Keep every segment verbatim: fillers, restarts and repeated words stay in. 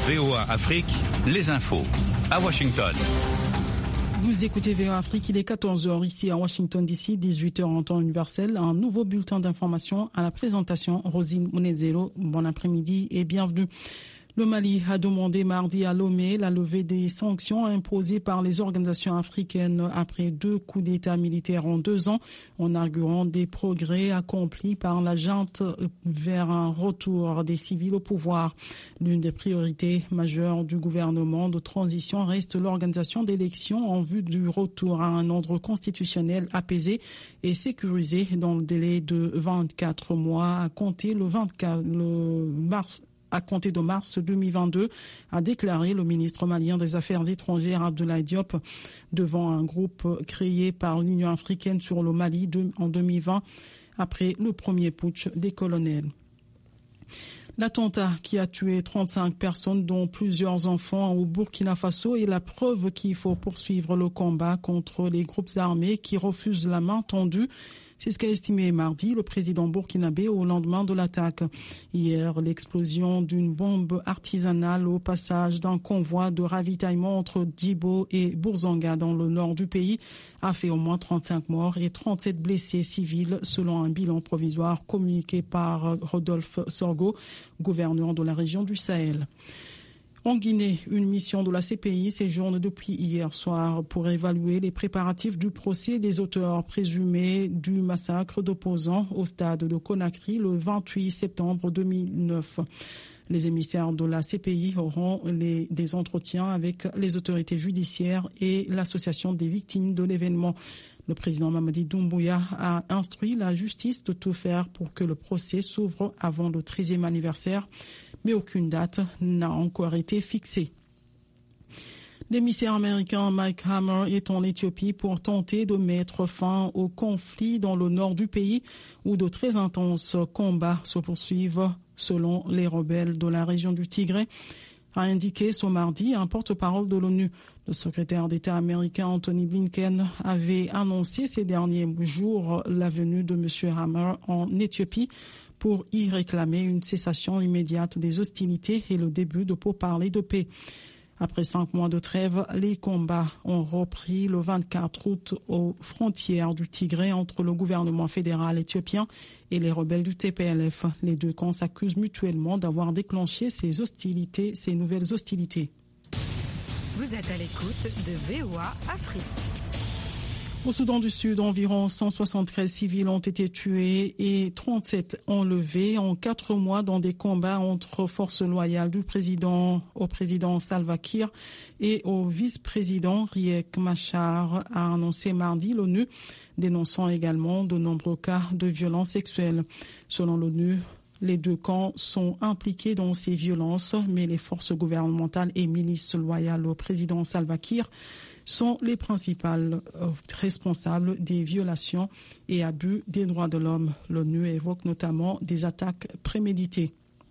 V O A Afrique, les infos. À Washington. Vous écoutez V O A Afrique, il est quatorze heures ici à Washington D C, dix-huit heures en temps universel. Un nouveau bulletin d'information à la présentation. Rosine Munezero, bon après-midi et bienvenue. Le Mali a demandé mardi à Lomé la levée des sanctions imposées par les organisations africaines après deux coups d'État militaires en deux ans, en arguant des progrès accomplis par la junte vers un retour des civils au pouvoir. L'une des priorités majeures du gouvernement de transition reste l'organisation d'élections en vue du retour à un ordre constitutionnel apaisé et sécurisé dans le délai de vingt-quatre mois à compter le vingt-quatre le mars. à compter de mars deux mille vingt-deux, a déclaré le ministre malien des Affaires étrangères Abdoulaye Diop devant un groupe créé par l'Union africaine sur le Mali en deux mille vingt, après le premier putsch des colonels. L'attentat qui a tué trente-cinq personnes, dont plusieurs enfants au Burkina Faso, est la preuve qu'il faut poursuivre le combat contre les groupes armés qui refusent la main tendue. C'est ce qu'a estimé mardi le président burkinabé au lendemain de l'attaque. Hier, l'explosion d'une bombe artisanale au passage d'un convoi de ravitaillement entre Djibo et Bourzanga dans le nord du pays a fait au moins trente-cinq morts et trente-sept blessés civils selon un bilan provisoire communiqué par Rodolphe Sorgo, gouverneur de la région du Sahel. En Guinée, une mission de la C P I séjourne depuis hier soir pour évaluer les préparatifs du procès des auteurs présumés du massacre d'opposants au stade de Conakry le vingt-huit septembre deux mille neuf. Les émissaires de la C P I auront les, des entretiens avec les autorités judiciaires et l'association des victimes de l'événement. Le président Mamadi Doumbouya a instruit la justice de tout faire pour que le procès s'ouvre avant le treizième anniversaire, mais aucune date n'a encore été fixée. L'émissaire américain Mike Hammer est en Éthiopie pour tenter de mettre fin au conflit dans le nord du pays où de très intenses combats se poursuivent selon les rebelles de la région du Tigré, a indiqué ce mardi un porte-parole de l'ONU. Le secrétaire d'État américain Anthony Blinken avait annoncé ces derniers jours la venue de M. Hammer en Éthiopie pour y réclamer une cessation immédiate des hostilités et le début de pourparlers de paix. Après cinq mois de trêve, les combats ont repris le vingt-quatre août aux frontières du Tigré entre le gouvernement fédéral éthiopien et les rebelles du T P L F. Les deux camps s'accusent mutuellement d'avoir déclenché ces hostilités, ces nouvelles hostilités. Vous êtes à l'écoute de V O A Afrique. Au Soudan du Sud, environ cent soixante-treize civils ont été tués et trente-sept enlevés en quatre mois dans des combats entre forces loyales du président au président Salva Kiir et au vice-président Riek Machar, a annoncé mardi l'ONU, dénonçant également de nombreux cas de violences sexuelles. Selon l'ONU, les deux camps sont impliqués dans ces violences, mais les forces gouvernementales et milices loyales au président Salva Kiir sont les principales responsables des violations et abus des droits de l'homme. L'ONU évoque notamment des attaques préméditées.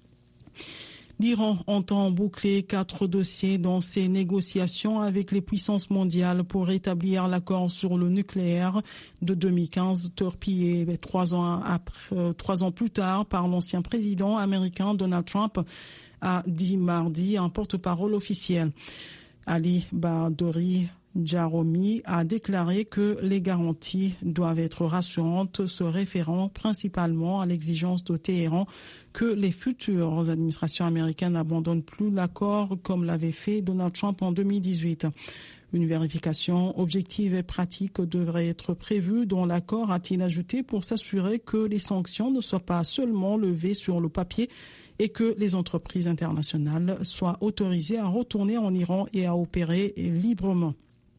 L'Iran entend boucler quatre dossiers dans ses négociations avec les puissances mondiales pour établir l'accord sur le nucléaire de deux mille quinze, torpillé trois ans après, trois ans plus tard par l'ancien président américain Donald Trump, a dit mardi un porte-parole officiel. Ali Bardori Jaromi a déclaré que les garanties doivent être rassurantes, se référant principalement à l'exigence de Téhéran que les futures administrations américaines n'abandonnent plus l'accord comme l'avait fait Donald Trump en deux mille dix-huit. Une vérification objective et pratique devrait être prévue dans l'accord, a-t-il ajouté, pour s'assurer que les sanctions ne soient pas seulement levées sur le papier et que les entreprises internationales soient autorisées à retourner en Iran et à opérer librement.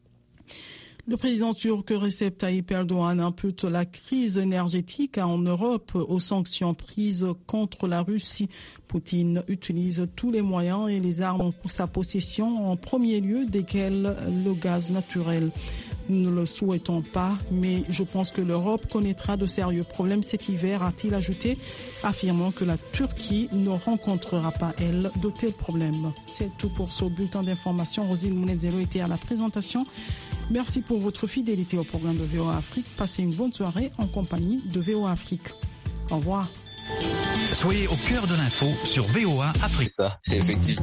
Le président turc Recep Tayyip Erdogan impute la crise énergétique en Europe aux sanctions prises contre la Russie. Poutine utilise tous les moyens et les armes pour sa possession, en premier lieu desquels le gaz naturel. Nous ne le souhaitons pas, mais je pense que l'Europe connaîtra de sérieux problèmes cet hiver, a-t-il ajouté, affirmant que la Turquie ne rencontrera pas, elle, de tels problèmes. C'est tout pour ce bulletin d'information. Rosine Munezero était à la présentation. Merci pour votre fidélité au programme de V O A Afrique. Passez une bonne soirée en compagnie de V O A Afrique. Au revoir. Soyez au cœur de l'info sur V O A Afrique. Ça, effectivement.